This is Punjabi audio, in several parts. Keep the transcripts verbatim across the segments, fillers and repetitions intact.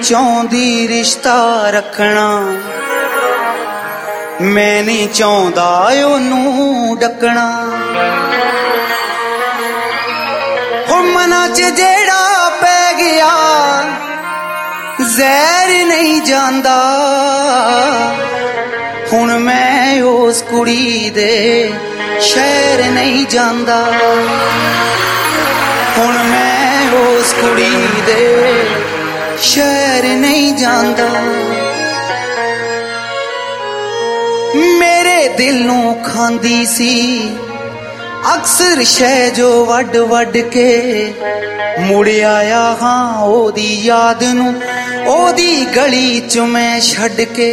ਚਾਹੁੰਦੀ ਰਿਸ਼ਤਾ ਰੱਖਣਾ, ਮੈਂ ਨਹੀਂ ਚਾਹੁੰਦਾ ਉਹਨੂੰ ਡੱਕਣਾ। ਹੋ ਮਨਾਂ 'ਚ ਜਿਹੜਾ ਪੈ ਗਿਆ ਜ਼ਹਿਰ ਨਹੀਂ ਜਾਂਦਾ, ਹੁਣ ਮੈਂ ਉਸ ਕੁੜੀ ਦੇ ਸ਼ਹਿਰ ਨਹੀਂ ਜਾਂਦਾ, ਹੁਣ ਮੈਂ ਉਸ ਕੁੜੀ ਦੇ ਸ਼ਹਿਰ ਨਹੀਂ ਜਾਂਦਾ। ਮੇਰੇ ਦਿਲ ਨੂੰ ਖਾਂਦੀ ਸੀ ਅਕਸਰ ਸ਼ੈ ਜੋ ਵੱਡ ਵੱਡ ਕੇ, ਮੁੜ ਆਇਆ ਹਾਂ ਉਹਦੀ ਯਾਦ ਨੂੰ ਉਹਦੀ ਗਲੀ 'ਚ ਮੈਂ ਛੱਡ ਕੇ।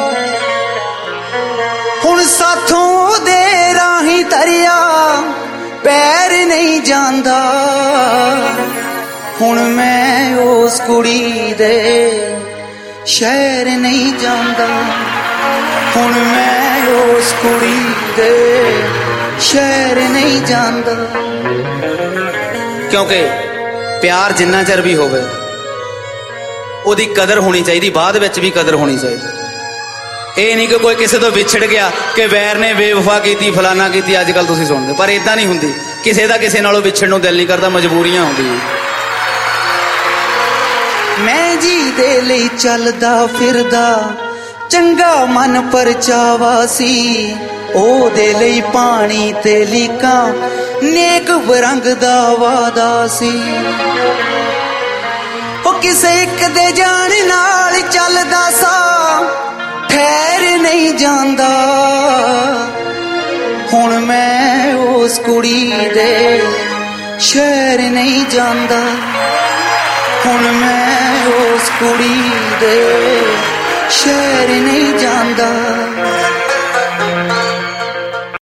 ਹੁਣ ਸਾਥੋਂ ਉਹਦੇ ਰਾਹੀਂ ਤਰਿਆ ਪੈਰ ਨਹੀਂ ਜਾਂਦਾ, ਹੁਣ ਮੈਂ ਉਸ ਕੁੜੀ ਦੇ ਸ਼ਹਿਰ ਨਹੀਂ ਜਾਂਦਾ, ਹੁਣ ਮੈਂ ਉਸ ਕੁੜੀ ਦੇ ਸ਼ਹਿਰ ਨਹੀਂ ਜਾਂਦਾ। ਕਿਉਂਕਿ ਪਿਆਰ ਜਿੰਨਾ ਚਿਰ ਵੀ ਹੋਵੇ ਉਹਦੀ ਕਦਰ ਹੋਣੀ ਚਾਹੀਦੀ, ਬਾਅਦ ਵਿੱਚ ਵੀ ਕਦਰ ਹੋਣੀ ਚਾਹੀਦੀ। ਇਹ ਨਹੀਂ ਕਿ ਕੋਈ ਕਿਸੇ ਤੋਂ ਵਿਛੜ ਗਿਆ ਕਿ ਵੈਰ ਨੇ ਬੇਵਫਾ ਕੀਤੀ ਫਲਾਨਾ ਕੀਤੀ, ਅੱਜ ਕੱਲ ਤੁਸੀਂ ਸੁਣਦੇ, ਪਰ ਇਦਾਂ ਨਹੀਂ ਹੁੰਦੀ। ਕਿਸੇ ਦਾ ਕਿਸੇ ਨਾਲੋਂ ਵਿਛੜਨ ਨੂੰ ਦਿਲ ਨਹੀਂ ਕਰਦਾ, ਮਜਬੂਰੀਆਂ ਹੁੰਦੀਆਂ। ਮੈਂ ਜੀ ਦੇ ਲਈ ਚੱਲਦਾ ਫਿਰਦਾ ਚੰਗਾ ਮਨ ਪਰਚਾਵਾ ਸੀ, ਉਹਦੇ ਲਈ ਪਾਣੀ ਤੇ ਲੀਕਾਂ ਨੇਕ ਬਰੰਗ ਦਾ ਵਾਦਾ ਸੀ। ਉਹ ਕਿਸੇ ਇੱਕ ਦੇ ਜਾਣ ਨਾਲ ਚੱਲਦਾ ਸਾ ਠਹਿਰ ਨਹੀਂ ਜਾਂਦਾ, ਹੁਣ ਮੈਂ ਉਸ ਕੁੜੀ ਦੇ ਸ਼ਹਿਰ ਨਹੀਂ ਜਾਂਦਾ, ਹੁਣ ਮੈਂ ਉਸ ਕੁੜੀ ਦੇ ਸ਼ਹਿਰ ਨਹੀਂ ਜਾਂਦਾ।